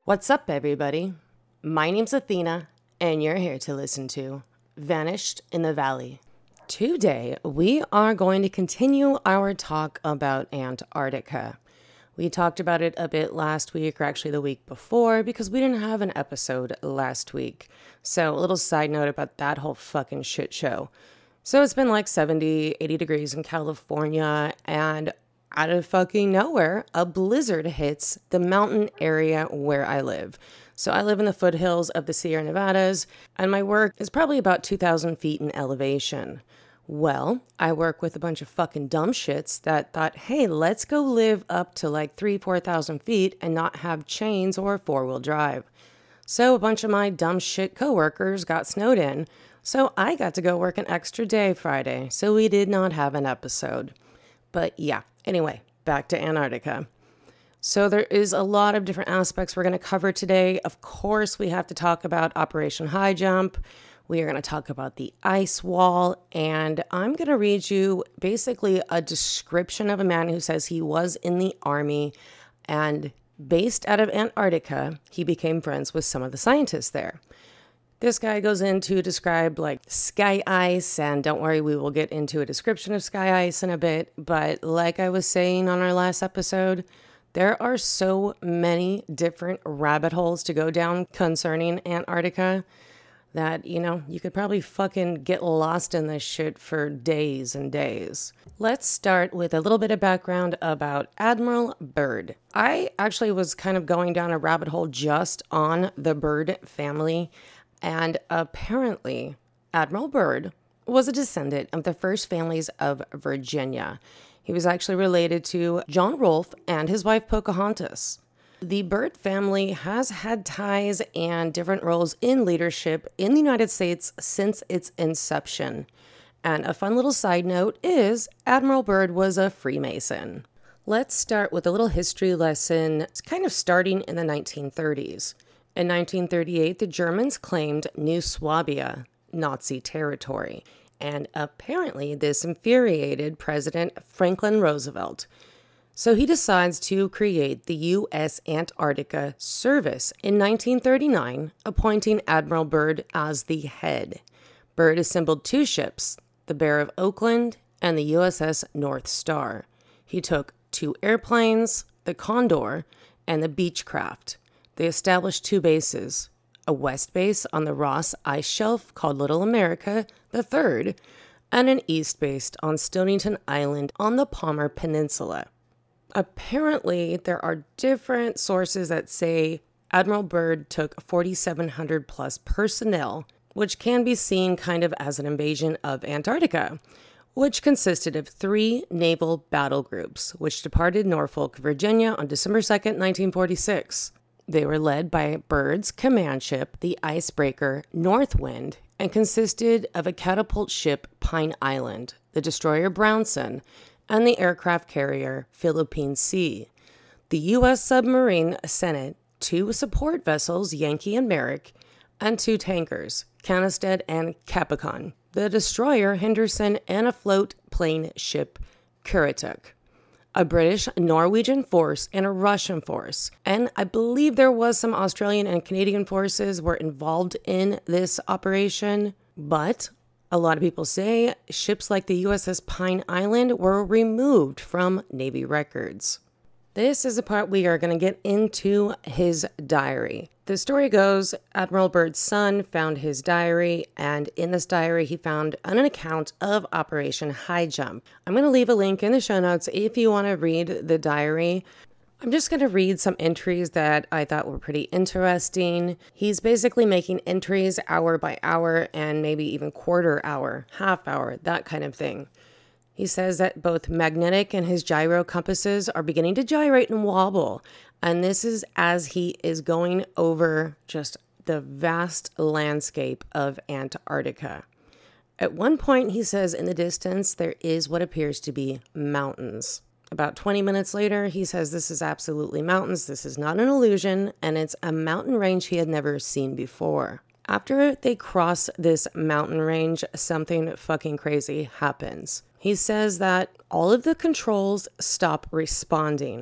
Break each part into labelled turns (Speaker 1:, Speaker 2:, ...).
Speaker 1: What's up, everybody? My name's Athena, and you're here to listen to Vanished in the Valley. Today, we are going to continue our talk about Antarctica. We talked about it a bit last week, or actually the week before, because we didn't have an episode last week. So, a little side note about that whole fucking shit show. So, it's been like 70, 80 degrees in California, and out of fucking nowhere, a blizzard hits the mountain area where I live. So I live in the foothills of the Sierra Nevadas, and my work is probably about 2,000 feet in elevation. Well, I work with a bunch of fucking dumb shits that thought, hey, let's go live up to like 4,000 feet and not have chains or four-wheel drive. So a bunch of my dumb shit coworkers got snowed in, so I got to go work an extra day Friday, so we did not have an episode. But yeah, anyway, back to Antarctica. So there is a lot of different aspects we're going to cover today. Of course, we have to talk about Operation High Jump. We are going to talk about the ice wall. And I'm going to read you basically a description of a man who says he was in the army. And based out of Antarctica, he became friends with some of the scientists there. This guy goes in to describe like sky ice, and don't worry, we will get into a description of sky ice in a bit. But like I was saying on our last episode, there are so many different rabbit holes to go down concerning Antarctica that, you could probably fucking get lost in this shit for days and days. Let's start with a little bit of background about Admiral Byrd. I actually was kind of going down a rabbit hole just on the Byrd family. And apparently, Admiral Byrd was a descendant of the first families of Virginia. He was actually related to John Rolfe and his wife Pocahontas. The Byrd family has had ties and different roles in leadership in the United States since its inception. And a fun little side note is Admiral Byrd was a Freemason. Let's start with a little history lesson, kind of starting in the 1930s. In 1938, the Germans claimed New Swabia, Nazi territory, and apparently this infuriated President Franklin Roosevelt. So he decides to create the U.S. Antarctica Service in 1939, appointing Admiral Byrd as the head. Byrd assembled two ships, the Bear of Oakland and the USS North Star. He took two airplanes, the Condor and the Beechcraft. They established two bases, a west base on the Ross Ice Shelf called Little America, the third, and an east base on Stonington Island on the Palmer Peninsula. Apparently, there are different sources that say Admiral Byrd took 4,700 plus personnel, which can be seen kind of as an invasion of Antarctica, which consisted of 3 naval battle groups, which departed Norfolk, Virginia on December 2nd, 1946. They were led by Byrd's command ship, the icebreaker Northwind, and consisted of a catapult ship, Pine Island, the destroyer Brownson, and the aircraft carrier Philippine Sea. The U.S. submarine Senate, 2 support vessels, Yankee and Merrick, and 2 tankers, Canistad and Capricorn, the destroyer Henderson, and a float plane ship, Currituck. A British, Norwegian force, and a Russian force. And I believe there was some Australian and Canadian forces were involved in this operation. But a lot of people say ships like the USS Pine Island were removed from Navy records. This is the part we are going to get into his diary. The story goes, Admiral Byrd's son found his diary, and in this diary he found an account of Operation High Jump. I'm going to leave a link in the show notes if you want to read the diary. I'm just going to read some entries that I thought were pretty interesting. He's basically making entries hour by hour and maybe even quarter hour, half hour, that kind of thing. He says that both magnetic and his gyro compasses are beginning to gyrate and wobble. And this is as he is going over just the vast landscape of Antarctica. At one point, he says in the distance, there is what appears to be mountains. About 20 minutes later, he says this is absolutely mountains. This is not an illusion, and it's a mountain range he had never seen before. After they cross this mountain range, something fucking crazy happens. He says that all of the controls stop responding,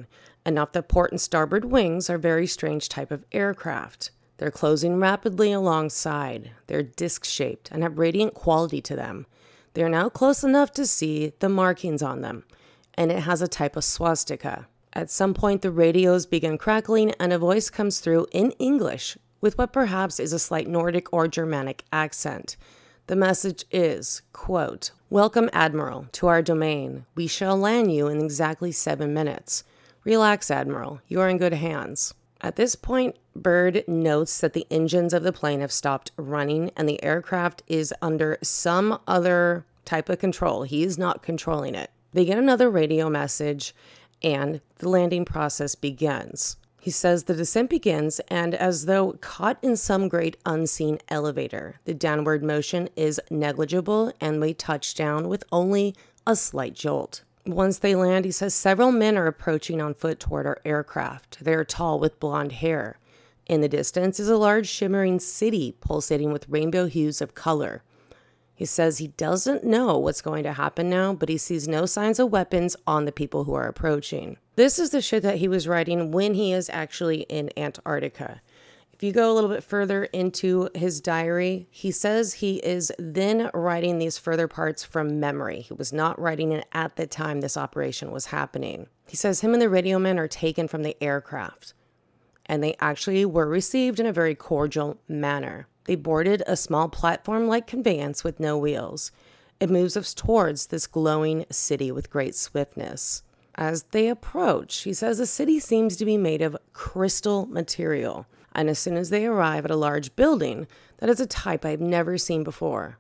Speaker 1: And off the port and starboard wings are very strange type of aircraft. They're closing rapidly alongside. They're disc-shaped and have radiant quality to them. They're now close enough to see the markings on them, and it has a type of swastika. At some point, the radios begin crackling and a voice comes through in English with what perhaps is a slight Nordic or Germanic accent. The message is, quote, "Welcome, Admiral, to our domain. We shall land you in exactly 7 minutes. Relax, Admiral. You are in good hands." At this point, Byrd notes that the engines of the plane have stopped running and the aircraft is under some other type of control. He is not controlling it. They get another radio message and the landing process begins. He says the descent begins, and as though caught in some great unseen elevator, the downward motion is negligible and they touch down with only a slight jolt. Once they land, he says several men are approaching on foot toward our aircraft. They are tall with blonde hair. In the distance is a large shimmering city pulsating with rainbow hues of color. He says he doesn't know what's going to happen now, but he sees no signs of weapons on the people who are approaching. This is the shit that he was writing when he is actually in Antarctica. If you go a little bit further into his diary, he says he is then writing these further parts from memory. He was not writing it at the time this operation was happening. He says him and the radio men are taken from the aircraft, and they actually were received in a very cordial manner. They boarded a small platform-like conveyance with no wheels. It moves us towards this glowing city with great swiftness. As they approach, he says the city seems to be made of crystal material. And as soon as they arrive at a large building, that is a type I've never seen before.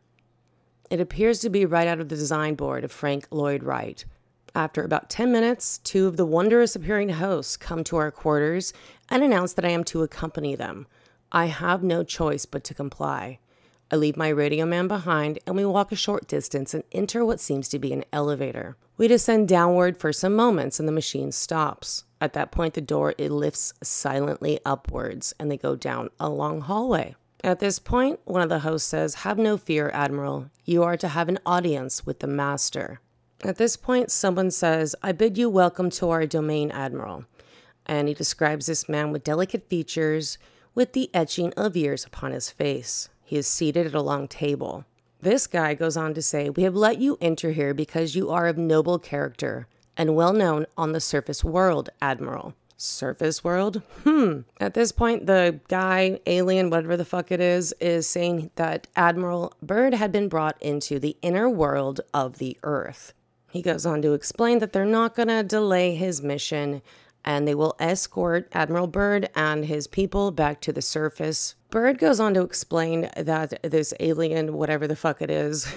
Speaker 1: It appears to be right out of the design board of Frank Lloyd Wright. After about 10 minutes, 2 of the wondrous appearing hosts come to our quarters and announce that I am to accompany them. I have no choice but to comply. I leave my radio man behind and we walk a short distance and enter what seems to be an elevator. We descend downward for some moments and the machine stops. At that point, the door, it lifts silently upwards and they go down a long hallway. At this point, one of the hosts says, "Have no fear, Admiral. You are to have an audience with the master." At this point, someone says, "I bid you welcome to our domain, Admiral." And he describes this man with delicate features with the etching of years upon his face. He is seated at a long table. This guy goes on to say, "We have let you enter here because you are of noble character and well known on the surface world, Admiral." Surface world? At this point, the guy, alien, whatever the fuck it is saying that Admiral Byrd had been brought into the inner world of the Earth. He goes on to explain that they're not going to delay his mission and they will escort Admiral Byrd and his people back to the surface. Byrd goes on to explain that this alien, whatever the fuck it is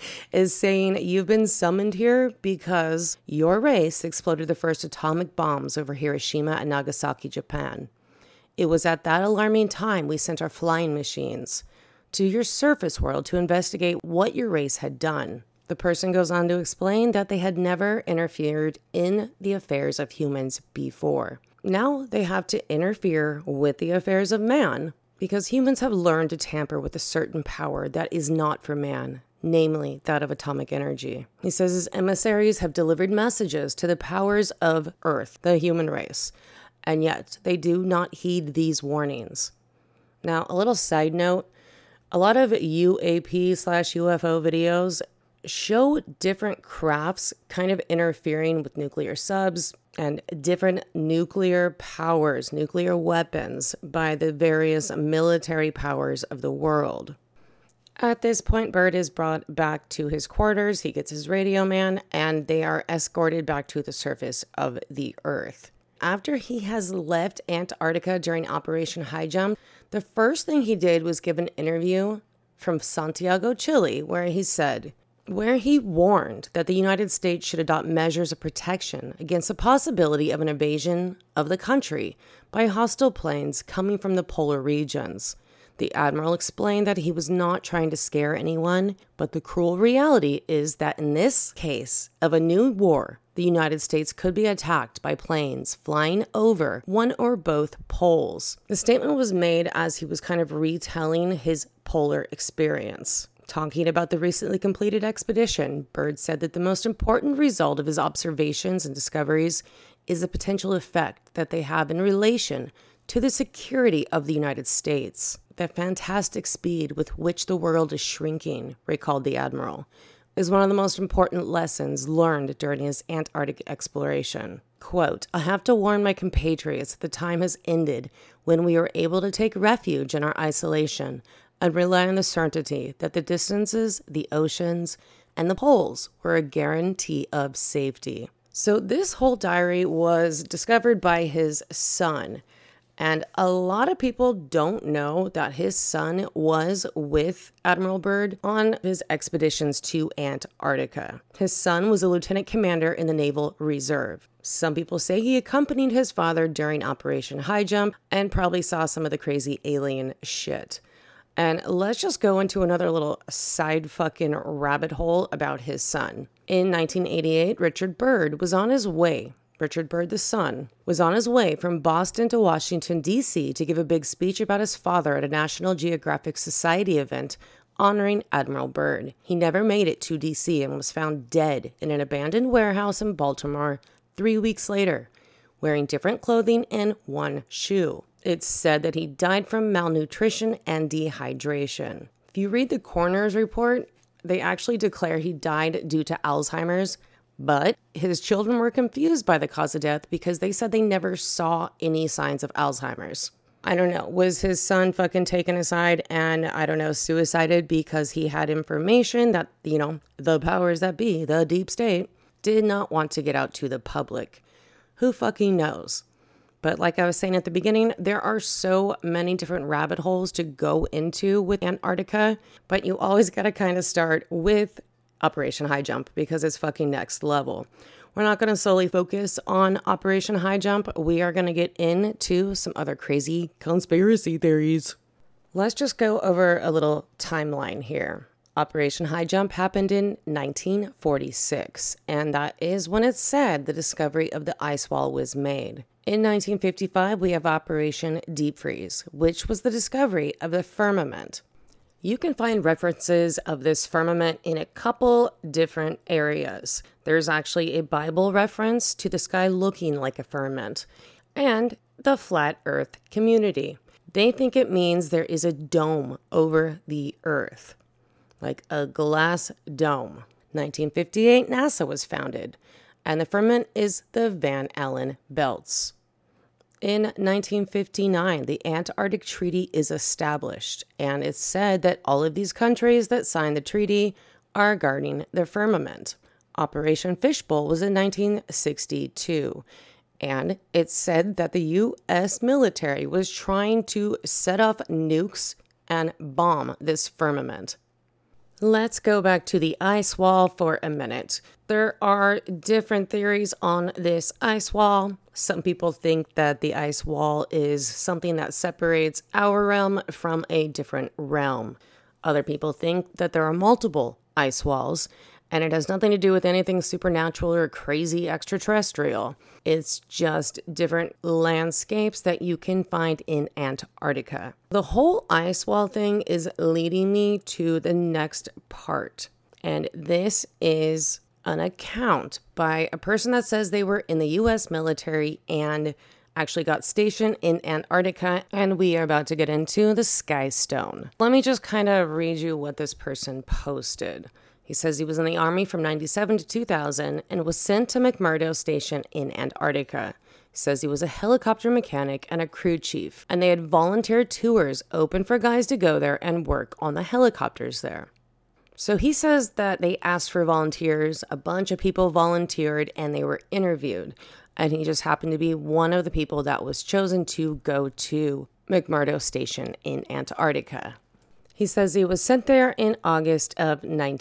Speaker 1: saying, "You've been summoned here because your race exploded the first atomic bombs over Hiroshima and Nagasaki, Japan. It was at that alarming time we sent our flying machines to your surface world to investigate what your race had done." The person goes on to explain that they had never interfered in the affairs of humans before. Now they have to interfere with the affairs of man because humans have learned to tamper with a certain power that is not for man, namely that of atomic energy. He says his emissaries have delivered messages to the powers of Earth, the human race, and yet they do not heed these warnings. Now, a little side note, a lot of UAP/UFO videos show different crafts kind of interfering with nuclear subs and different nuclear powers, nuclear weapons by the various military powers of the world. At this point, Byrd is brought back to his quarters. He gets his radio man and they are escorted back to the surface of the Earth. After he has left Antarctica during Operation High Jump, the first thing he did was give an interview from Santiago, Chile, where he warned that the United States should adopt measures of protection against the possibility of an invasion of the country by hostile planes coming from the polar regions. The admiral explained that he was not trying to scare anyone, but the cruel reality is that in this case of a new war, the United States could be attacked by planes flying over one or both poles. The statement was made as he was kind of retelling his polar experience. Talking about the recently completed expedition, Byrd said that the most important result of his observations and discoveries is the potential effect that they have in relation to the security of the United States. The fantastic speed with which the world is shrinking, recalled the admiral, is one of the most important lessons learned during his Antarctic exploration. Quote, I have to warn my compatriots that the time has ended when we are able to take refuge in our isolation and rely on the certainty that the distances, the oceans, and the poles were a guarantee of safety. So this whole diary was discovered by his son. And a lot of people don't know that his son was with Admiral Byrd on his expeditions to Antarctica. His son was a lieutenant commander in the Naval Reserve. Some people say he accompanied his father during Operation High Jump and probably saw some of the crazy alien shit. And let's just go into another little side fucking rabbit hole about his son. In 1988, Richard Byrd, the son, was on his way from Boston to Washington, D.C. to give a big speech about his father at a National Geographic Society event honoring Admiral Byrd. He never made it to D.C. and was found dead in an abandoned warehouse in Baltimore 3 weeks later, wearing different clothing and one shoe. It's said that he died from malnutrition and dehydration. If you read the coroner's report, they actually declare he died due to Alzheimer's, but his children were confused by the cause of death because they said they never saw any signs of Alzheimer's. I don't know. Was his son fucking taken aside and, suicided because he had information that, the powers that be, the deep state, did not want to get out to the public? Who fucking knows? But like I was saying at the beginning, there are so many different rabbit holes to go into with Antarctica, but you always got to kind of start with Operation High Jump because it's fucking next level. We're not going to solely focus on Operation High Jump. We are going to get into some other crazy conspiracy theories. Let's just go over a little timeline here. Operation High Jump happened in 1946, and that is when it's said the discovery of the ice wall was made. In 1955, we have Operation Deep Freeze, which was the discovery of the firmament. You can find references of this firmament in a couple different areas. There's actually a Bible reference to the sky looking like a firmament, and the flat earth community. They think it means there is a dome over the earth, like a glass dome. 1958, NASA was founded, and the firmament is the Van Allen belts. In 1959, the Antarctic Treaty is established, and it's said that all of these countries that signed the treaty are guarding the firmament. Operation Fishbowl was in 1962, and it's said that the U.S. military was trying to set off nukes and bomb this firmament. Let's go back to the ice wall for a minute. There are different theories on this ice wall. Some people think that the ice wall is something that separates our realm from a different realm. Other people think that there are multiple ice walls, and it has nothing to do with anything supernatural or crazy extraterrestrial. It's just different landscapes that you can find in Antarctica. The whole ice wall thing is leading me to the next part, and this is an account by a person that says they were in the U.S. military and actually got stationed in Antarctica, and we are about to get into the Sky Stone. Let me just kind of read you what this person posted. He says he was in the Army from 97 to 2000 and was sent to McMurdo Station in Antarctica. He says he was a helicopter mechanic and a crew chief, and they had volunteer tours open for guys to go there and work on the helicopters there. So he says that they asked for volunteers, a bunch of people volunteered, and they were interviewed. And he just happened to be one of the people that was chosen to go to McMurdo Station in Antarctica. He says he was sent there in August of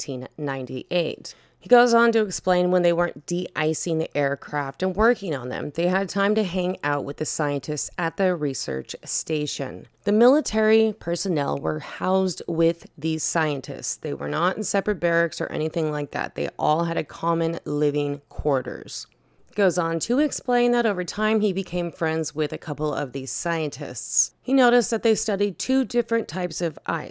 Speaker 1: 1998. He goes on to explain when they weren't de-icing the aircraft and working on them, they had time to hang out with the scientists at the research station. The military personnel were housed with these scientists. They were not in separate barracks or anything like that. They all had a common living quarters. Goes on to explain that over time he became friends with a couple of these scientists. He noticed that they studied two different types of ice.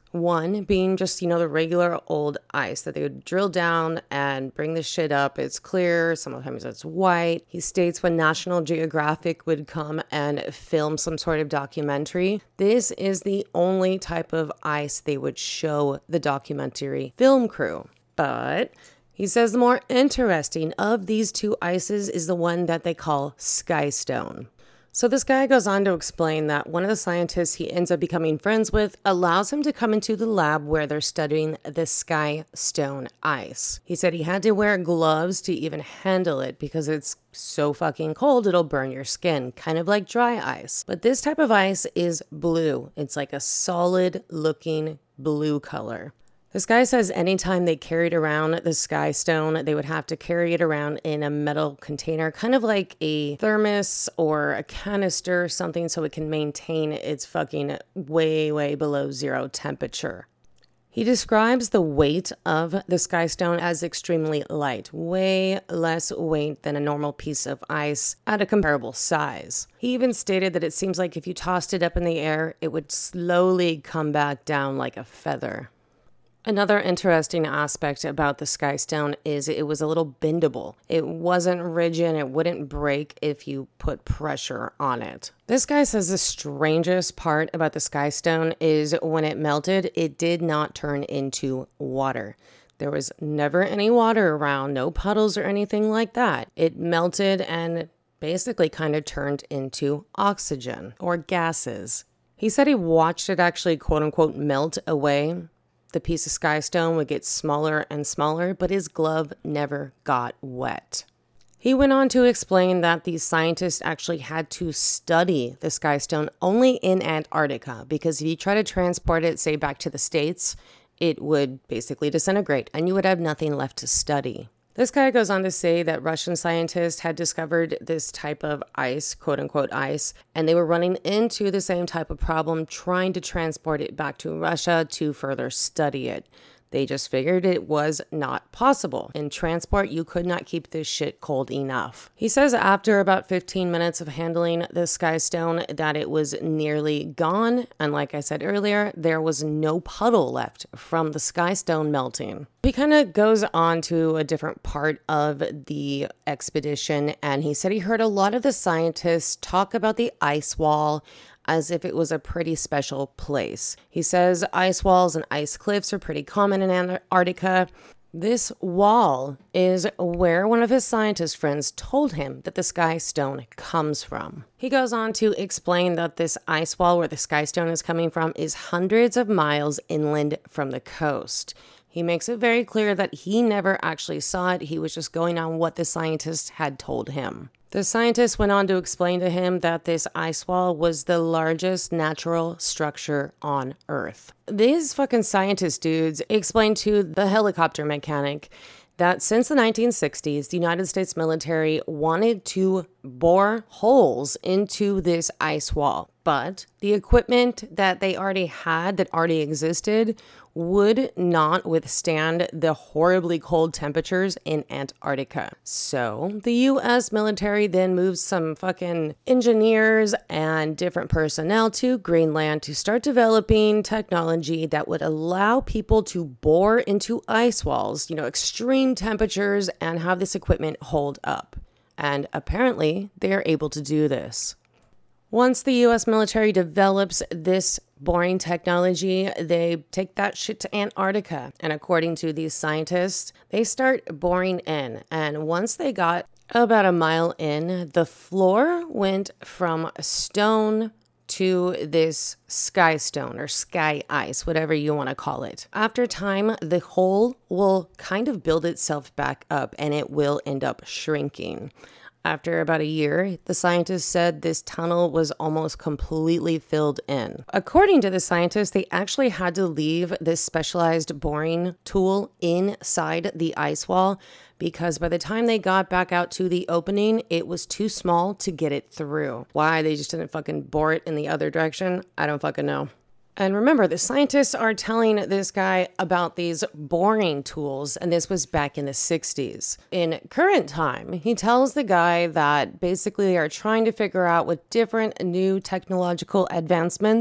Speaker 1: One being just, the regular old ice that they would drill down and bring the shit up. It's clear, sometimes it's white. He states when National Geographic would come and film some sort of documentary, this is the only type of ice they would show the documentary film crew. But he says the more interesting of these two ices is the one that they call Skystone. So this guy goes on to explain that one of the scientists he ends up becoming friends with allows him to come into the lab where they're studying the Skystone ice. He said he had to wear gloves to even handle it because it's so fucking cold it'll burn your skin, kind of like dry ice. But this type of ice is blue. It's like a solid looking blue color. This guy says anytime they carried around the Skystone, they would have to carry it around in a metal container, kind of like a thermos or a canister or something, so it can maintain its fucking way, way below zero temperature. He describes the weight of the Skystone as extremely light, way less weight than a normal piece of ice at a comparable size. He even stated that it seems like if you tossed it up in the air, it would slowly come back down like a feather. Another interesting aspect about the Skystone is it was a little bendable. It wasn't rigid, it wouldn't break if you put pressure on it. This guy says the strangest part about the Skystone is when it melted, it did not turn into water. There was never any water around, no puddles or anything like that. It melted and basically kind of turned into oxygen or gases. He said he watched it actually quote unquote melt away. The piece of Skystone would get smaller and smaller, but his glove never got wet. He went on to explain that these scientists actually had to study the Skystone only in Antarctica, because if you try to transport it, say, back to the States, it would basically disintegrate and you would have nothing left to study. This guy goes on to say that Russian scientists had discovered this type of ice, quote unquote ice, and they were running into the same type of problem trying to transport it back to Russia to further study it. They just figured it was not possible. In transport, you could not keep this shit cold enough. He says after about 15 minutes of handling the Skystone that it was nearly gone. And like I said earlier, there was no puddle left from the Skystone melting. He kind of goes on to a different part of the expedition, and he said he heard a lot of the scientists talk about the ice wall as if it was a pretty special place. He says ice walls and ice cliffs are pretty common in Antarctica. This wall is where one of his scientist friends told him that the Skystone comes from. He goes on to explain that this ice wall where the Skystone is coming from is hundreds of miles inland from the coast. He makes it very clear that he never actually saw it. He was just going on what the scientists had told him. The scientist went on to explain to him that this ice wall was the largest natural structure on Earth. These fucking scientist dudes explained to the helicopter mechanic that since the 1960s, the United States military wanted to bore holes into this ice wall. But the equipment that they already had, that already existed, would not withstand the horribly cold temperatures in Antarctica. So the US military then moves some fucking engineers and different personnel to Greenland to start developing technology that would allow people to bore into ice walls, extreme temperatures, and have this equipment hold up. And apparently they are able to do this. Once the US military develops this boring technology, they take that shit to Antarctica. And according to these scientists, they start boring in. And once they got about a mile in, the floor went from stone to this Skystone or sky ice, whatever you want to call it. After time, the hole will kind of build itself back up and it will end up shrinking. After about a year, the scientists said this tunnel was almost completely filled in. According to the scientists, they actually had to leave this specialized boring tool inside the ice wall because by the time they got back out to the opening, it was too small to get it through. Why they just didn't fucking bore it in the other direction, I don't fucking know. And remember, the scientists are telling this guy about these boring tools, and this was back in the 60s. In current time, he tells the guy that basically they are trying to figure out with different new technological advancements,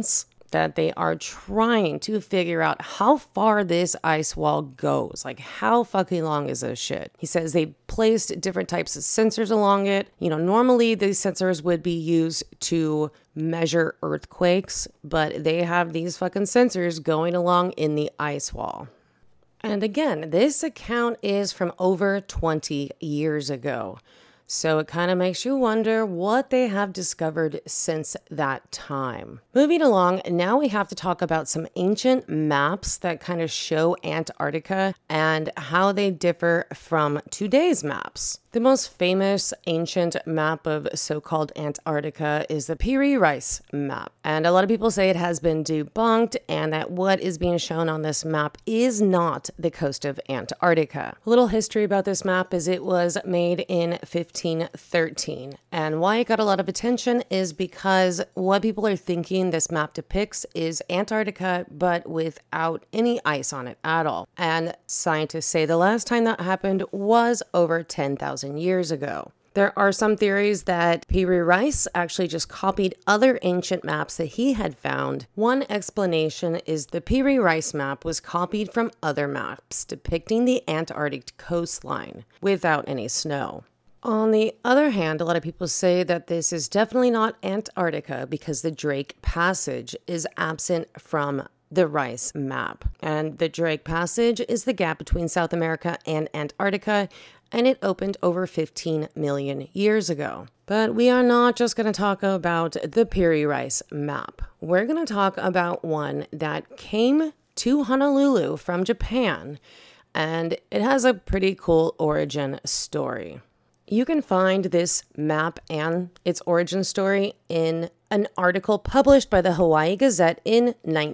Speaker 1: that they are trying to figure out how far this ice wall goes. Like, how fucking long is this shit? He says they placed different types of sensors along it. You know, normally these sensors would be used to measure earthquakes, but they have these fucking sensors going along in the ice wall. And again, this account is from over 20 years ago. So it kind of makes you wonder what they have discovered since that time. Moving along, now we have to talk about some ancient maps that kind of show Antarctica and how they differ from today's maps. The most famous ancient map of so-called Antarctica is the Piri Reis map. And a lot of people say it has been debunked and that what is being shown on this map is not the coast of Antarctica. A little history about this map is it was made in 1513. And why it got a lot of attention is because what people are thinking this map depicts is Antarctica, but without any ice on it at all. And scientists say the last time that happened was over 10,000 years ago. There are some theories that Piri Reis actually just copied other ancient maps that he had found. One explanation is the Piri Reis map was copied from other maps depicting the Antarctic coastline without any snow. On the other hand, a lot of people say that this is definitely not Antarctica because the Drake Passage is absent from the Reis map. And the Drake Passage is the gap between South America and Antarctica, and it opened over 15 million years ago. But we are not just going to talk about the Piri Reis map. We're going to talk about one that came to Honolulu from Japan, and it has a pretty cool origin story. You can find this map and its origin story in an article published by the Hawaii Gazette in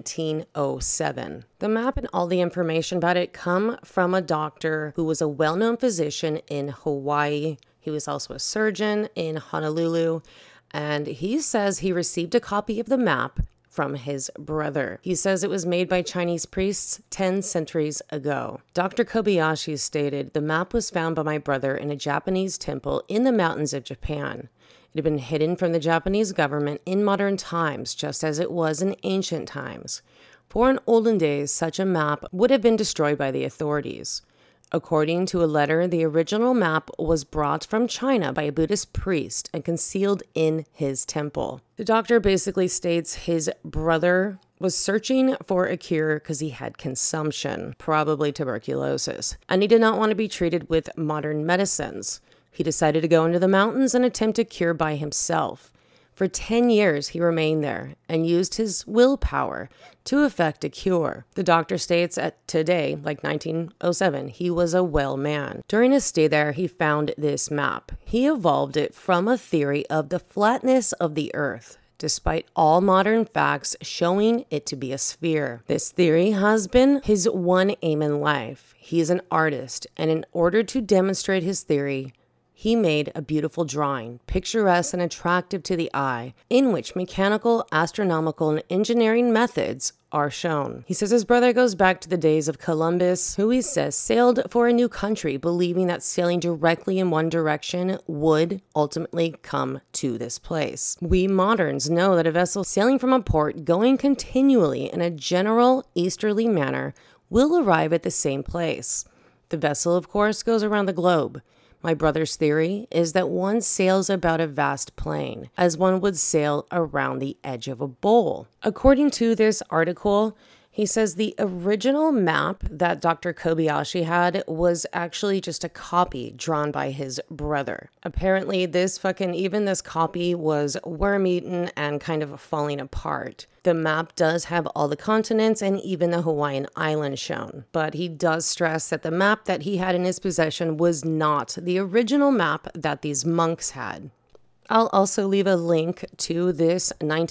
Speaker 1: 1907. The map and all the information about it come from a doctor who was a well-known physician in Hawaii. He was also a surgeon in Honolulu, and he says he received a copy of the map from his brother. He says it was made by Chinese priests 10 centuries ago. Dr. Kobayashi stated, "The map was found by my brother in a Japanese temple in the mountains of Japan. It had been hidden from the Japanese government in modern times, just as it was in ancient times. For in olden days, such a map would have been destroyed by the authorities. According to a letter, the original map was brought from China by a Buddhist priest and concealed in his temple." The doctor basically states his brother was searching for a cure because he had consumption, probably tuberculosis, and he did not want to be treated with modern medicines. He decided to go into the mountains and attempt a cure by himself. For 10 years, he remained there and used his willpower to effect a cure. The doctor states at today, like 1907, he was a well man. During his stay there, he found this map. He evolved it from a theory of the flatness of the earth, despite all modern facts showing it to be a sphere. This theory has been his one aim in life. He is an artist, and in order to demonstrate his theory, he made a beautiful drawing, picturesque and attractive to the eye, in which mechanical, astronomical, and engineering methods are shown. He says his brother goes back to the days of Columbus, who he says sailed for a new country, believing that sailing directly in one direction would ultimately come to this place. We moderns know that a vessel sailing from a port going continually in a general easterly manner will arrive at the same place. The vessel, of course, goes around the globe. My brother's theory is that one sails about a vast plain, as one would sail around the edge of a bowl. According to this article, he says the original map that Dr. Kobayashi had was actually just a copy drawn by his brother. Apparently, even this copy was worm-eaten and kind of falling apart. The map does have all the continents and even the Hawaiian Islands shown, but he does stress that the map that he had in his possession was not the original map that these monks had. I'll also leave a link to this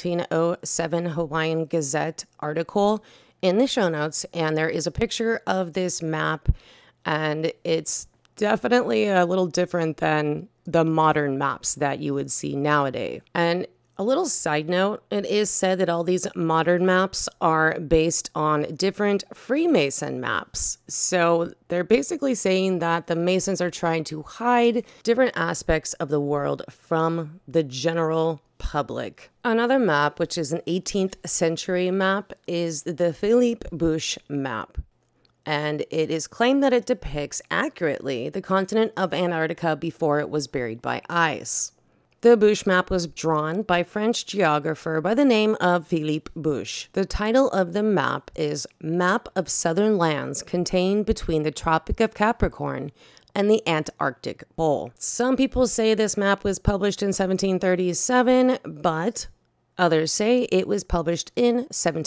Speaker 1: 1907 Hawaiian Gazette article in the show notes, and there is a picture of this map, and it's definitely a little different than the modern maps that you would see nowadays. And a little side note, it is said that all these modern maps are based on different Freemason maps. So they're basically saying that the Masons are trying to hide different aspects of the world from the general public. Another map, which is an 18th century map, is the Philippe Buche map. And it is claimed that it depicts accurately the continent of Antarctica before it was buried by ice. The Buche map was drawn by French geographer by the name of Philippe Buche. The title of the map is Map of Southern Lands Contained Between the Tropic of Capricorn and the Antarctic Pole. Some people say this map was published in 1737, but others say it was published in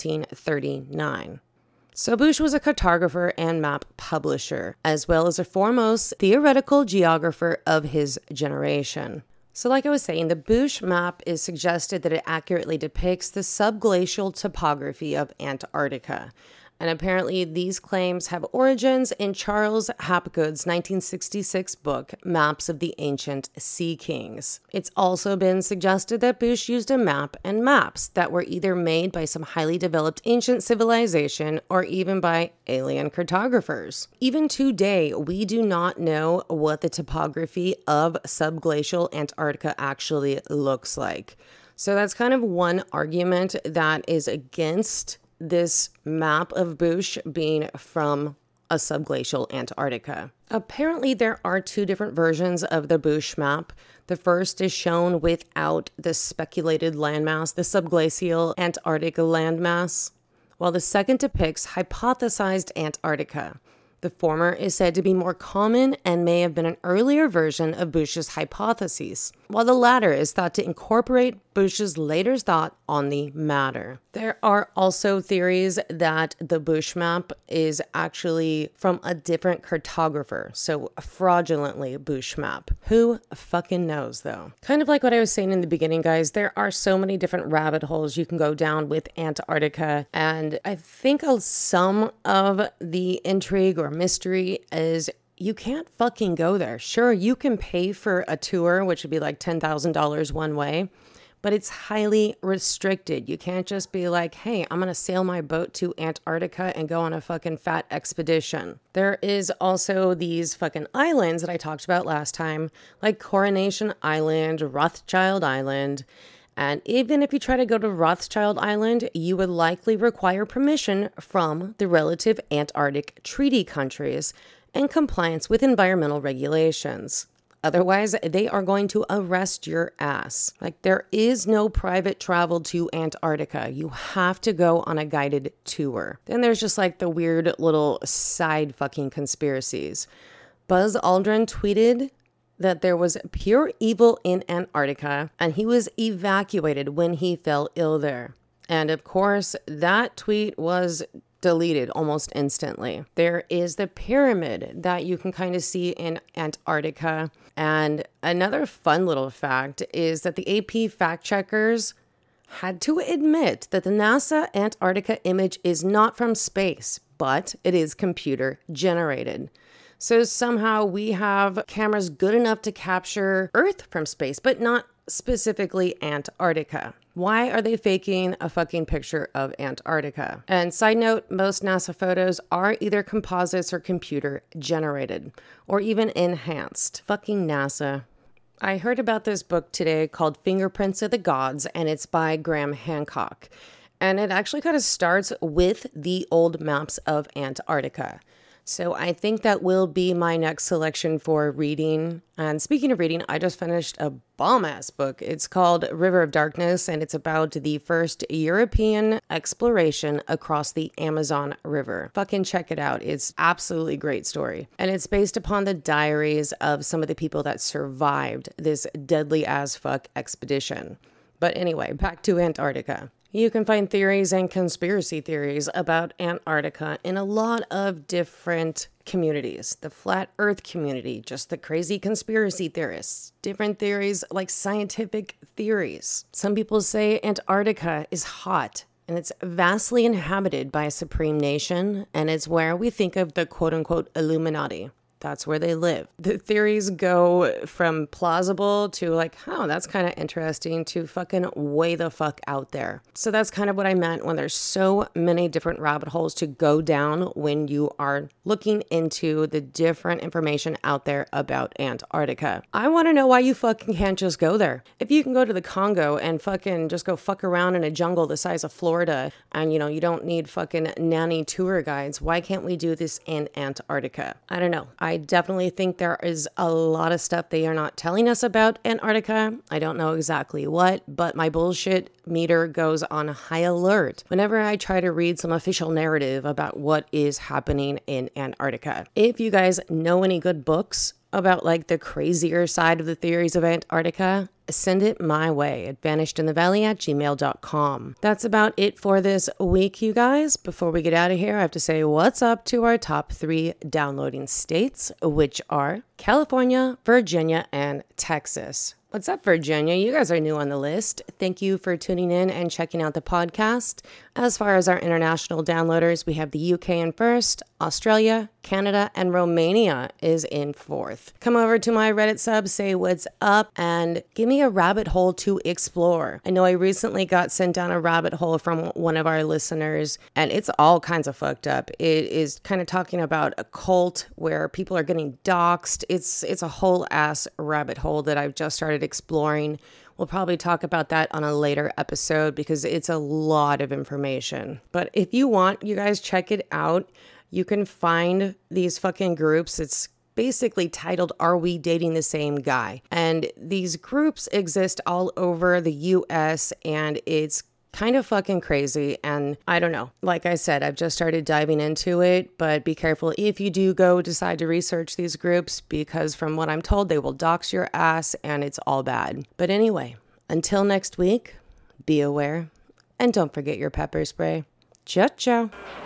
Speaker 1: 1739. So Buche was a cartographer and map publisher, as well as a foremost theoretical geographer of his generation. So like I was saying, the Buche map is suggested that it accurately depicts the subglacial topography of Antarctica. And apparently these claims have origins in Charles Hapgood's 1966 book, Maps of the Ancient Sea Kings. It's also been suggested that Buche used a map and maps that were either made by some highly developed ancient civilization or even by alien cartographers. Even today, we do not know what the topography of subglacial Antarctica actually looks like. So that's kind of one argument that is against this map of Buche being from a subglacial Antarctica. Apparently, there are two different versions of the Buche map. The first is shown without the speculated landmass, the subglacial Antarctic landmass, while the second depicts hypothesized Antarctica. The former is said to be more common and may have been an earlier version of Buche's hypotheses, while the latter is thought to incorporate Buche's later thought on the matter. There are also theories that the Buche map is actually from a different cartographer, so a fraudulently Buche map. Who fucking knows, though? Kind of like what I was saying in the beginning, guys, there are so many different rabbit holes you can go down with Antarctica, and I think some of the intrigue or mystery is you can't fucking go there. Sure, you can pay for a tour, which would be like $10,000 one way, but it's highly restricted. You can't just be like, hey, I'm going to sail my boat to Antarctica and go on a fucking fat expedition. There is also these fucking islands that I talked about last time, like Coronation Island, Rothschild Island. And even if you try to go to Rothschild Island, you would likely require permission from the relative Antarctic treaty countries and compliance with environmental regulations. Otherwise, they are going to arrest your ass. Like, there is no private travel to Antarctica. You have to go on a guided tour. Then there's just like the weird little side fucking conspiracies. Buzz Aldrin tweeted that there was pure evil in Antarctica and he was evacuated when he fell ill there. And of course, that tweet was deleted almost instantly. There is the pyramid that you can kind of see in Antarctica. And another fun little fact is that the AP fact checkers had to admit that the NASA Antarctica image is not from space, but it is computer generated. So somehow we have cameras good enough to capture Earth from space, but not specifically Antarctica. Why are they faking a fucking picture of Antarctica? And side note, most NASA photos are either composites or computer generated, or even enhanced. Fucking NASA. I heard about this book today called Fingerprints of the Gods, and it's by Graham Hancock. And it actually kind of starts with the old maps of Antarctica. So I think that will be my next selection for reading. And speaking of reading, I just finished a bomb-ass book. It's called River of Darkness, and it's about the first European exploration across the Amazon River. Fucking check it out. It's absolutely great story. And it's based upon the diaries of some of the people that survived this deadly as fuck expedition. But anyway, back to Antarctica. You can find theories and conspiracy theories about Antarctica in a lot of different communities. The flat earth community, just the crazy conspiracy theorists. Different theories like scientific theories. Some people say Antarctica is hot and it's vastly inhabited by a supreme nation, and it's where we think of the quote-unquote Illuminati. That's where they live. The theories go from plausible to like, oh, that's kind of interesting, to fucking way the fuck out there. So that's kind of what I meant when there's so many different rabbit holes to go down when you are looking into the different information out there about Antarctica. I want to know why you fucking can't just go there. If you can go to the Congo and fucking just go fuck around in a jungle the size of Florida, and you don't need fucking nanny tour guides, why can't we do this in Antarctica? I don't know. I definitely think there is a lot of stuff they are not telling us about Antarctica. I don't know exactly what, but my bullshit meter goes on high alert whenever I try to read some official narrative about what is happening in Antarctica. If you guys know any good books about like the crazier side of the theories of Antarctica, send it my way at vanishedinthevalley@gmail.com. That's about it for this week, you guys. Before we get out of here, I have to say what's up to our top 3 downloading states, which are California, Virginia, and Texas. What's up, Virginia? You guys are new on the list. Thank you for tuning in and checking out the podcast. As far as our international downloaders, we have the UK in first, Australia, Canada, and Romania is in fourth. Come over to my Reddit sub, say what's up, and give me a rabbit hole to explore. I know I recently got sent down a rabbit hole from one of our listeners, and it's all kinds of fucked up. It is kind of talking about a cult where people are getting doxxed. It's a whole ass rabbit hole that I've just started exploring. We'll probably talk about that on a later episode because it's a lot of information. But if you want, you guys check it out. You can find these fucking groups. It's basically titled, Are We Dating the Same Guy? And these groups exist all over the US, and it's kind of fucking crazy. And I don't know. Like I said, I've just started diving into it, but be careful if you do decide to research these groups, because from what I'm told, they will dox your ass and it's all bad. But anyway, until next week, be aware and don't forget your pepper spray. Ciao, ciao.